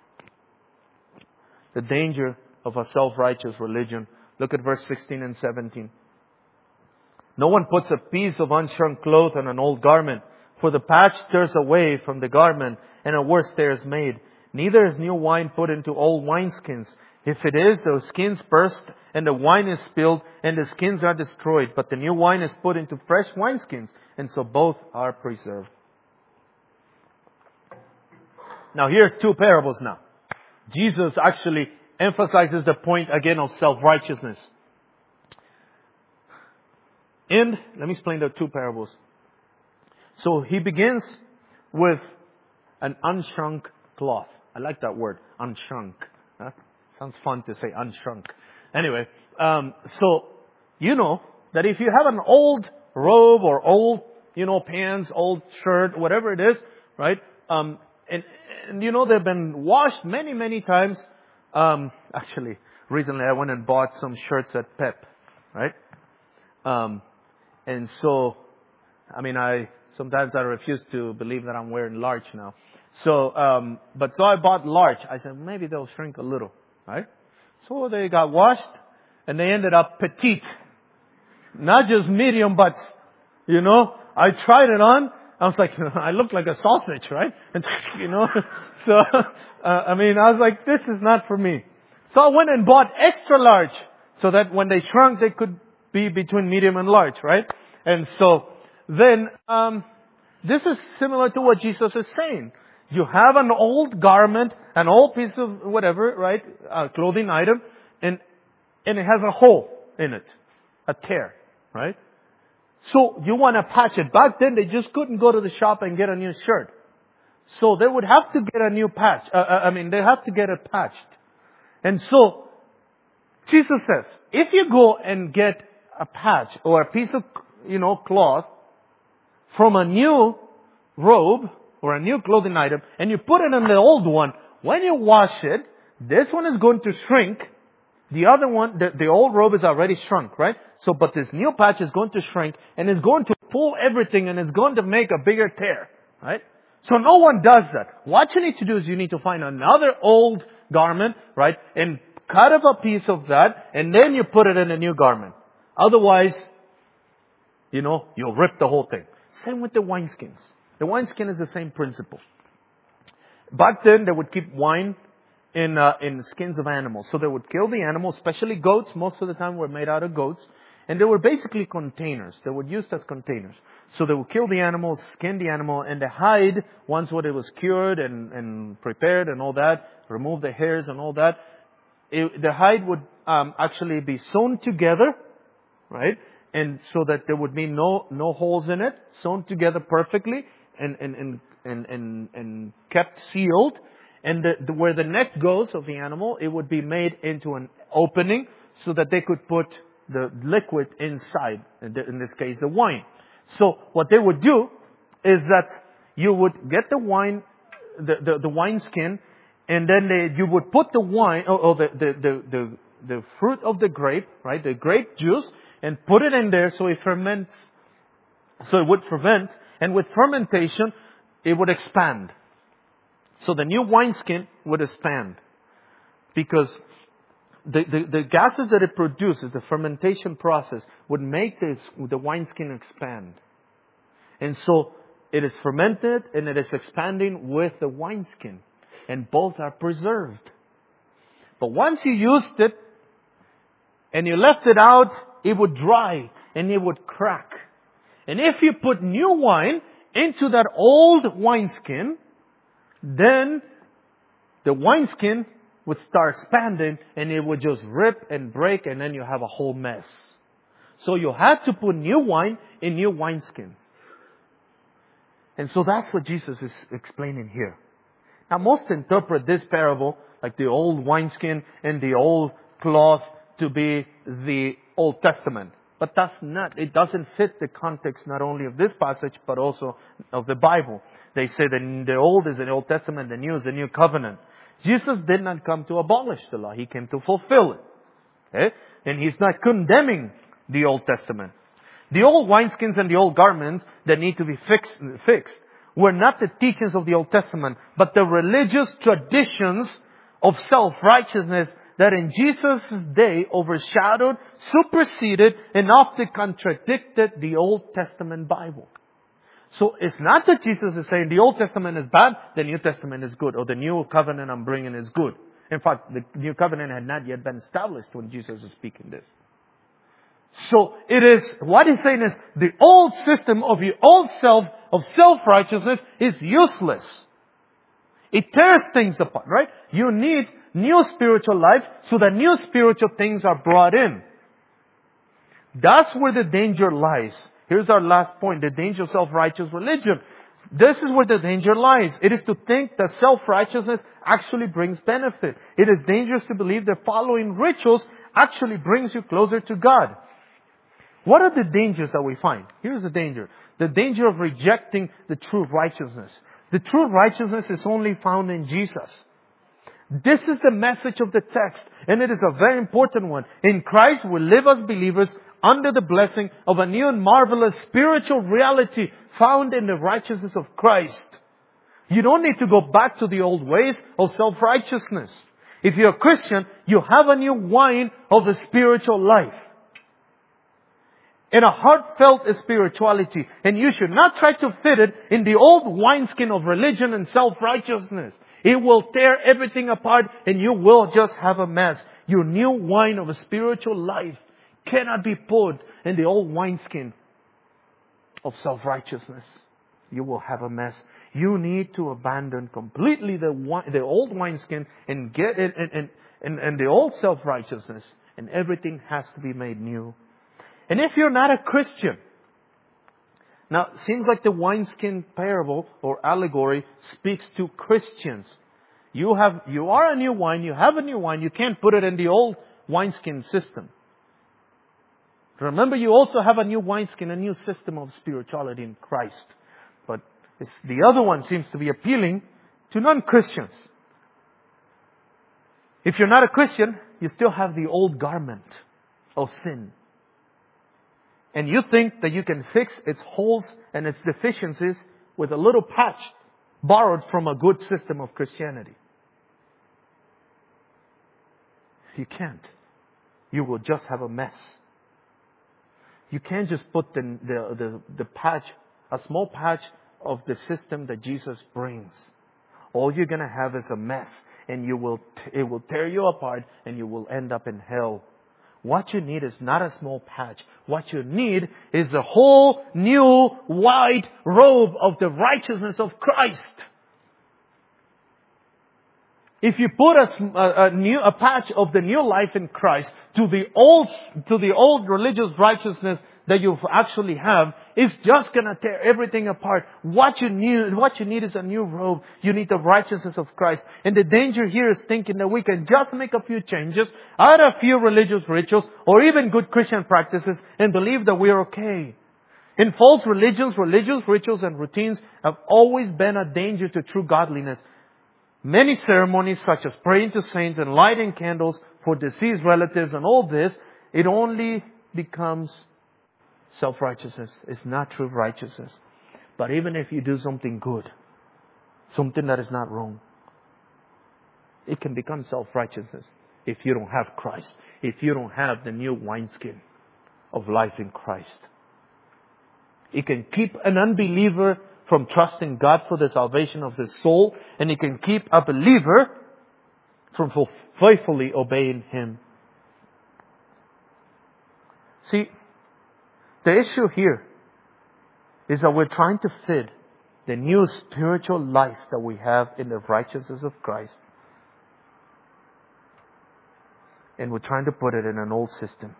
The danger of a self-righteous religion. Look at verse sixteen and seventeen. No one puts a piece of unshrunk cloth on an old garment, for the patch tears away from the garment, and a worse tear is made. Neither is new wine put into old wineskins. If it is, those skins burst, and the wine is spilled, and the skins are destroyed. But the new wine is put into fresh wineskins, and so both are preserved. Now here's two parables now. Jesus actually emphasizes the point again of self-righteousness. And let me explain the two parables. So he begins with an unshrunk cloth. I like that word, unshrunk. Huh? Sounds fun to say unshrunk. Anyway, um, so you know that if you have an old robe or old, you know, pants, old shirt, whatever it is, right? Um, and, and you know they've been washed many, many times. Um, actually, recently I went and bought some shirts at Pep, right? Um, and so, I mean, I sometimes I refuse to believe that I'm wearing large now. So, um, but so I bought large. I said maybe they'll shrink a little, right? So they got washed, and they ended up petite, not just medium, but you know, I tried it on. I was like, I look like a sausage, right? And you know, so uh, I mean, I was like, this is not for me. So I went and bought extra large, so that when they shrunk, they could be between medium and large, right? And so then, um, this is similar to what Jesus is saying. You have an old garment, an old piece of whatever, right, a clothing item, and and it has a hole in it, a tear, right? So you want to patch it. Back then, they just couldn't go to the shop and get a new shirt. So they would have to get a new patch. Uh, I mean, they have to get it patched. And so Jesus says, if you go and get a patch or a piece of, you know, cloth from a new robe or a new clothing item, and you put it on the old one, when you wash it, this one is going to shrink. The other one, the, the old robe is already shrunk, right? So, but this new patch is going to shrink, and it's going to pull everything, and it's going to make a bigger tear, right? So no one does that. What you need to do is you need to find another old garment, right? And cut up a piece of that, and then you put it in a new garment. Otherwise, you know, you'll rip the whole thing. Same with the wineskins. The wineskin is the same principle. Back then, they would keep wine in uh, in skins of animals. So they would kill the animal, especially goats. Most of the time were made out of goats. And they were basically containers. They were used as containers. So they would kill the animal, skin the animal, and the hide, once when it was cured and, and prepared and all that, remove the hairs and all that, it, the hide would um, actually be sewn together, right? And so that there would be no no holes in it, sewn together perfectly and and and and and, and kept sealed. And the, the, where the neck goes of the animal, it would be made into an opening so that they could put the liquid inside, in, the, in this case, the wine. So what they would do is that you would get the wine, the, the, the wine skin, and then they, you would put the wine, or, or the, the, the, the, the fruit of the grape, right, the grape juice, and put it in there so it ferments, so it would ferment, and with fermentation, it would expand. So the new wineskin would expand. Because the, the, the gases that it produces, the fermentation process, would make this, the wineskin expand. And so it is fermented and it is expanding with the wineskin. And both are preserved. But once you used it and you left it out, it would dry and it would crack. And if you put new wine into that old wineskin, then the wineskin would start expanding and it would just rip and break, and then you have a whole mess. So you had to put new wine in new wineskins. And so that's what Jesus is explaining here. Now most interpret this parable like the old wineskin and the old cloth to be the Old Testament. But that's not, it doesn't fit the context not only of this passage, but also of the Bible. They say that the Old is the Old Testament, the New is the New Covenant. Jesus did not come to abolish the law. He came to fulfill it. Okay? And He's not condemning the Old Testament. The old wineskins and the old garments that need to be fixed, fixed were not the teachings of the Old Testament, but the religious traditions of self-righteousness that in Jesus' day overshadowed, superseded, and often contradicted the Old Testament Bible. So it's not that Jesus is saying the Old Testament is bad, the New Testament is good, or the New Covenant I'm bringing is good. In fact, the New Covenant had not yet been established when Jesus is speaking this. So it is, what he's saying is the old system of your old self, of self-righteousness is useless. It tears things apart, right? You need new spiritual life so that new spiritual things are brought in. That's where the danger lies. Here's our last point, the danger of self-righteous religion. This is where the danger lies. It is to think that self-righteousness actually brings benefit. It is dangerous to believe that following rituals actually brings you closer to God. What are the dangers that we find? Here's the danger. The danger of rejecting the true righteousness. The true righteousness is only found in Jesus. This is the message of the text, and it is a very important one. In Christ, we live as believers under the blessing of a new and marvelous spiritual reality found in the righteousness of Christ. You don't need to go back to the old ways of self-righteousness. If you're a Christian, you have a new wine of the spiritual life. In a heartfelt spirituality. And you should not try to fit it in the old wineskin of religion and self-righteousness. It will tear everything apart and you will just have a mess. Your new wine of a spiritual life cannot be put in the old wineskin of self-righteousness. You will have a mess. You need to abandon completely the wine, the old wineskin and get it and, and, and, and the old self-righteousness. And everything has to be made new. And if you're not a Christian, now it seems like the wineskin parable or allegory speaks to Christians. You have, you are a new wine, you have a new wine, you can't put it in the old wineskin system. Remember, you also have a new wineskin, a new system of spirituality in Christ. But it's, the other one seems to be appealing to non-Christians. If you're not a Christian, you still have the old garment of sin. And you think that you can fix its holes and its deficiencies with a little patch borrowed from a good system of Christianity. You can't. You will just have a mess. You can't just put the, the, the, the patch, a small patch of the system that Jesus brings. All you're going to have is a mess, and you will, it will tear you apart, and you will end up in hell. What you need is not a small patch. What you need is a whole new white robe of the righteousness of Christ. If you put a, a, a new a patch of the new life in Christ to the old to the old religious righteousness that you actually have, it's just gonna tear everything apart. What you need, what you need is a new robe. You need the righteousness of Christ. And the danger here is thinking that we can just make a few changes, add a few religious rituals, or even good Christian practices, and believe that we're okay. In false religions, religious rituals and routines have always been a danger to true godliness. Many ceremonies such as praying to saints and lighting candles for deceased relatives and all this, it only becomes self-righteousness. It's not true righteousness. But even if you do something good, something that is not wrong, It can become self-righteousness if you don't have Christ. If you don't have the new wineskin of life in Christ. It can keep an unbeliever from trusting God for the salvation of his soul. And it can keep a believer from faithfully obeying Him. See, the issue here is that we're trying to fit the new spiritual life that we have in the righteousness of Christ. And we're trying to put it in an old system.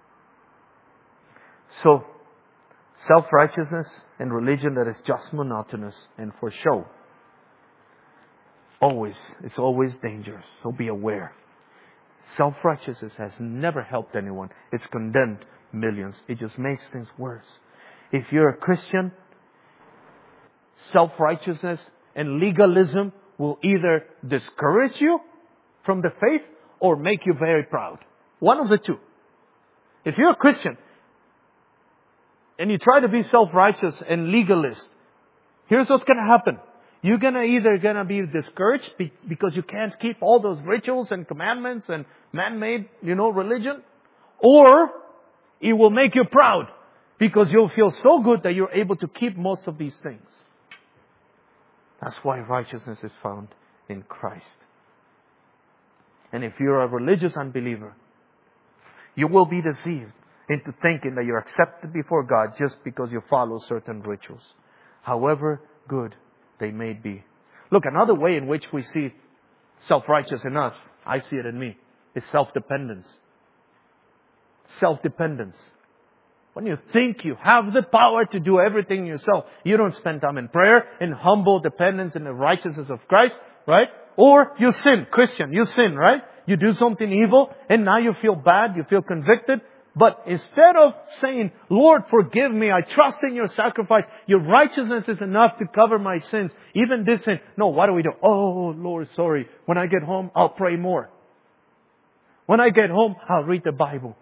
So, self-righteousness and religion that is just monotonous and for show. Always, it's always dangerous. So be aware. Self-righteousness has never helped anyone. It's condemned millions. It just makes things worse. If you're a Christian, self-righteousness and legalism will either discourage you from the faith or make you very proud. One of the two. If you're a Christian and you try to be self-righteous and legalist, here's what's going to happen. You're gonna either gonna be discouraged because you can't keep all those rituals and commandments and man-made, you know, religion, or it will make you proud because you'll feel so good that you're able to keep most of these things. That's why righteousness is found in Christ. And if you're a religious unbeliever, you will be deceived into thinking that you're accepted before God just because you follow certain rituals, however good they may be. Look, another way in which we see self-righteous in us, I see it in me, is self-dependence. Self-dependence. When you think you have the power to do everything yourself, you don't spend time in prayer, in humble dependence in the righteousness of Christ, right? Or you sin, Christian, you sin, right? You do something evil and now you feel bad, you feel convicted. But instead of saying, Lord, forgive me, I trust in your sacrifice, your righteousness is enough to cover my sins, even this sin. No, what do we do? Oh, Lord, sorry. When I get home, I'll pray more. When I get home, I'll read the Bible.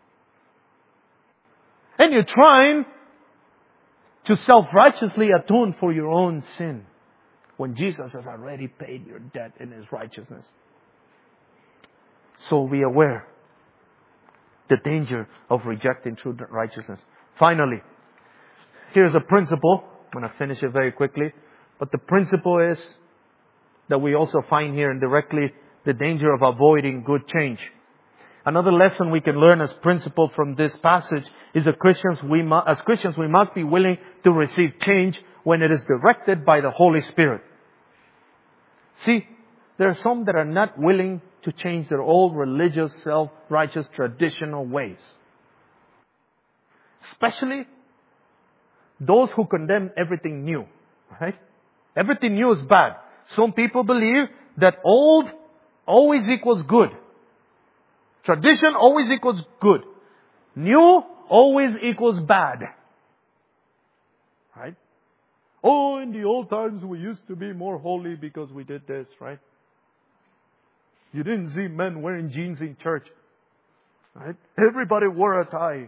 And you're trying to self-righteously atone for your own sin when Jesus has already paid your debt in His righteousness. So be aware. The danger of rejecting true righteousness. Finally, here's a principle. I'm going to finish it very quickly. But the principle is that we also find here indirectly the danger of avoiding good change. Another lesson we can learn as principle from this passage is that Christians, we mu- as Christians we must be willing to receive change when it is directed by the Holy Spirit. See, there are some that are not willing to change their old religious, self-righteous, traditional ways. Especially those who condemn everything new. Right? Everything new is bad. Some people believe that old always equals good. Tradition always equals good. New always equals bad. Right? Oh, in the old times we used to be more holy because we did this, right? You didn't see men wearing jeans in church. Right? Everybody wore a tie.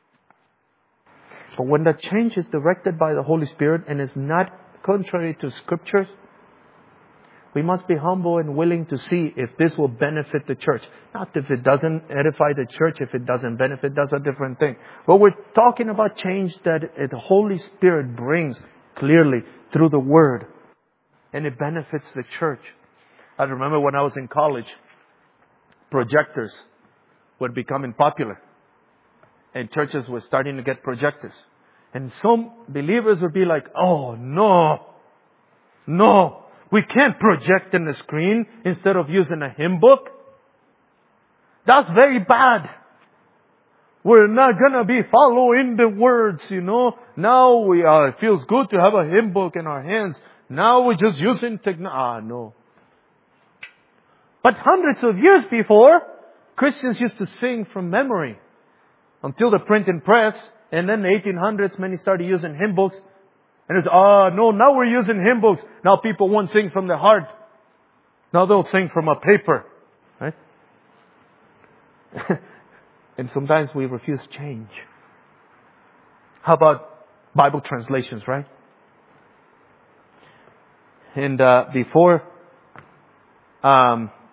But when that change is directed by the Holy Spirit and is not contrary to Scriptures, we must be humble and willing to see if this will benefit the church. Not if it doesn't edify the church, if it doesn't benefit, that's a different thing. But we're talking about change that the Holy Spirit brings clearly through the Word. And it benefits the church. I remember when I was in college, projectors were becoming popular. And churches were starting to get projectors. And some believers would be like, oh, no, no, we can't project in the screen instead of using a hymn book. That's very bad. We're not going to be following the words, you know. Now we are, it feels good to have a hymn book in our hands. Now we're just using technology. Ah, no. But hundreds of years before, Christians used to sing from memory until the printing press. And then in the eighteen hundreds, many started using hymn books. And it's, ah, no, now we're using hymn books. Now people won't sing from the heart. Now they'll sing from a paper. Right? And sometimes we refuse change. How about Bible translations, right? And uh, before um,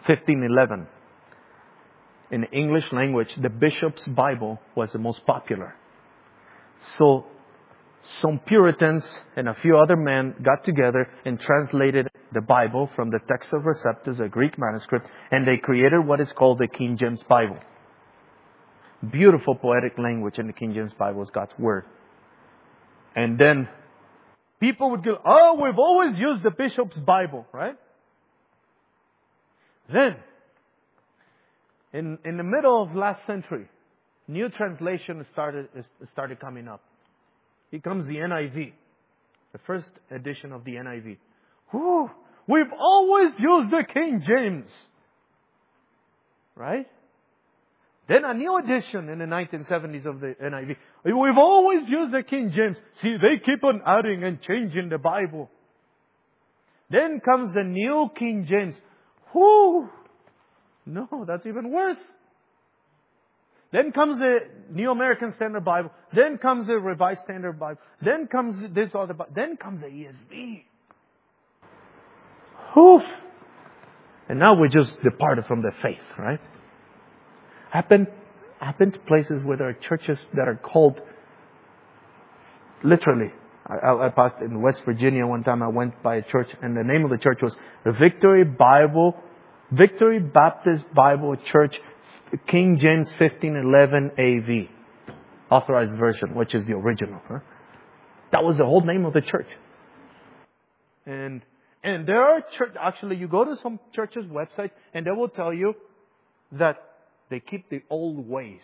fifteen eleven. In the English language, the Bishop's Bible was the most popular. So some Puritans and a few other men got together and translated the Bible from the text of Receptus, a Greek manuscript, and they created what is called the King James Bible. Beautiful poetic language in the King James Bible is God's Word. And then people would go, oh, we've always used the Bishop's Bible, right? Then, in, in the middle of last century, new translation started, started coming up. Here comes the N I V. The first edition of the N I V. Whew, we've always used the King James. Right? Then a new edition in the nineteen seventies of the N I V. We've always used the King James. See, they keep on adding and changing the Bible. Then comes the new King James. Whew! No, that's even worse. Then comes the New American Standard Bible. Then comes the Revised Standard Bible. Then comes this other Bible. Then comes the E S V. Oof. And now we just departed from the faith, right? I've been, I've been to places where there are churches that are called, literally, I, I passed in West Virginia one time. I went by a church and the name of the church was the Victory Bible, Victory Baptist Bible Church, King James fifteen eleven A V, Authorized Version, which is the original. Huh? That was the whole name of the church. And and there are church. Actually, you go to some churches' websites, and they will tell you that they keep the old ways.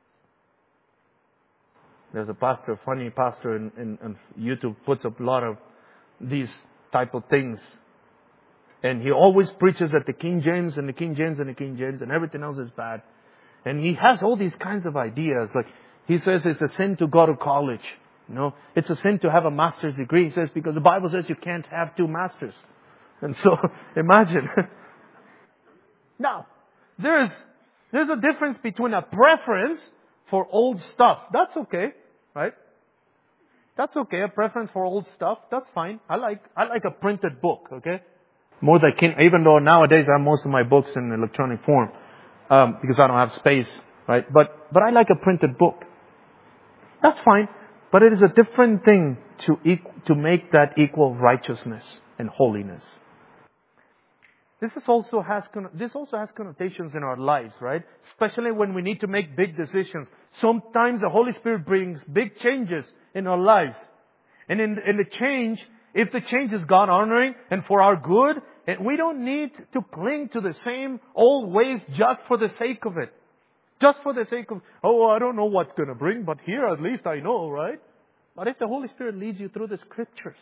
There's a pastor, funny pastor, in, in, in YouTube puts up a lot of these type of things. And he always preaches that the King James and the King James and the King James and everything else is bad. And he has all these kinds of ideas. Like he says it's a sin to go to college. You know, it's a sin to have a master's degree. He says because the Bible says you can't have two masters. And so imagine. Now, there's there's a difference between a preference for old stuff. That's okay, right? That's okay. A preference for old stuff. That's fine. I like I like a printed book. Okay. More than can, even though nowadays I have most of my books in electronic form, um, because I don't have space, right? But, but I like a printed book. That's fine. But it is a different thing to equ- to make that equal righteousness and holiness. This is also has, this also has connotations in our lives, right? Especially when we need to make big decisions. Sometimes the Holy Spirit brings big changes in our lives. And in, in the change, if the change is God honoring and for our good, and we don't need to cling to the same old ways just for the sake of it. Just for the sake of, oh, I don't know what's going to bring, but here at least I know, right? But if the Holy Spirit leads you through the Scriptures.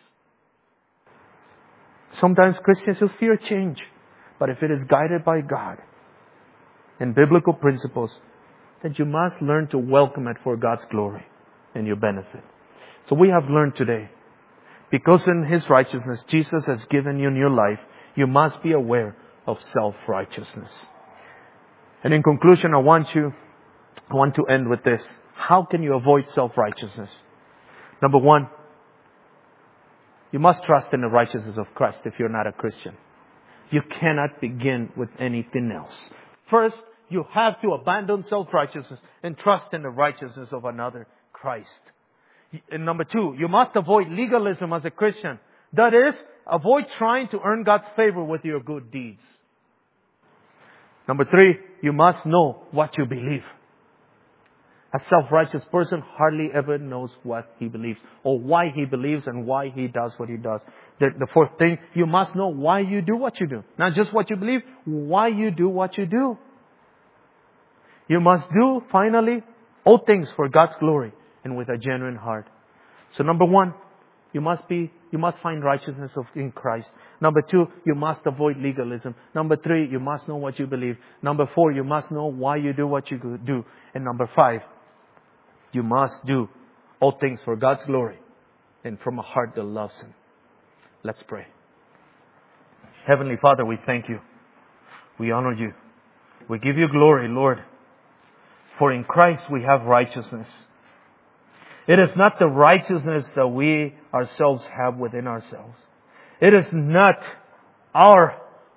Sometimes Christians will fear change. But if it is guided by God and biblical principles, then you must learn to welcome it for God's glory and your benefit. So we have learned today, because in His righteousness, Jesus has given you new life, you must be aware of self-righteousness. And in conclusion, I want you, I want to end with this. How can you avoid self-righteousness? Number one, you must trust in the righteousness of Christ if you're not a Christian. You cannot begin with anything else. First, you have to abandon self-righteousness and trust in the righteousness of another, Christ. And number two, you must avoid legalism as a Christian. That is, avoid trying to earn God's favor with your good deeds. Number three, you must know what you believe. A self-righteous person hardly ever knows what he believes or why he believes and why he does what he does. The, the fourth thing, you must know why you do what you do. Not just what you believe, why you do what you do. You must do, finally, all things for God's glory and with a genuine heart. So number one, you must be, you must find righteousness of, in Christ. Number two, you must avoid legalism. Number three, you must know what you believe. Number four, you must know why you do what you do. And number five, you must do all things for God's glory and from a heart that loves Him. Let's pray. Heavenly Father, we thank You. We honor You. We give You glory, Lord. For in Christ we have righteousness. It is not the righteousness that we ourselves have within ourselves. It is not our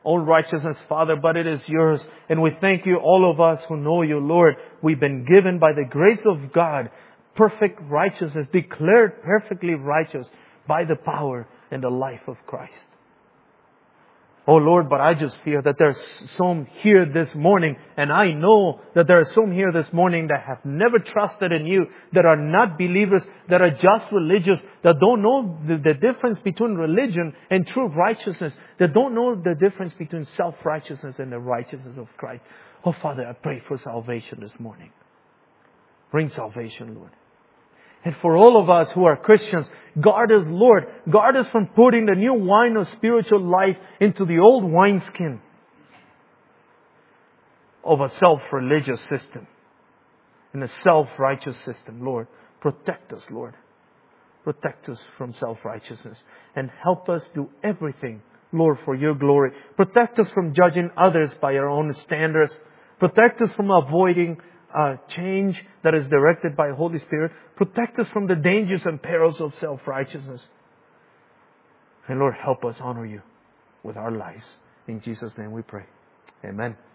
own righteousness, Father, but it is yours. And we thank you, all of us who know you, Lord. We've been given by the grace of God perfect righteousness, declared perfectly righteous by the power and the life of Christ. Oh Lord, but I just fear that there's some here this morning, and I know that there are some here this morning that have never trusted in you, that are not believers, that are just religious, that don't know the, the difference between religion and true righteousness, that don't know the difference between self-righteousness and the righteousness of Christ. Oh Father, I pray for salvation this morning. Bring salvation, Lord. And for all of us who are Christians, guard us, Lord. Guard us from putting the new wine of spiritual life into the old wineskin of a self-religious system, in a self-righteous system, Lord. Protect us, Lord. Protect us from self-righteousness. And help us do everything, Lord, for your glory. Protect us from judging others by our own standards. Protect us from avoiding Uh, change that is directed by the Holy Spirit. Protect us from the dangers and perils of self-righteousness. And Lord, help us honor you with our lives. In Jesus' name we pray. Amen.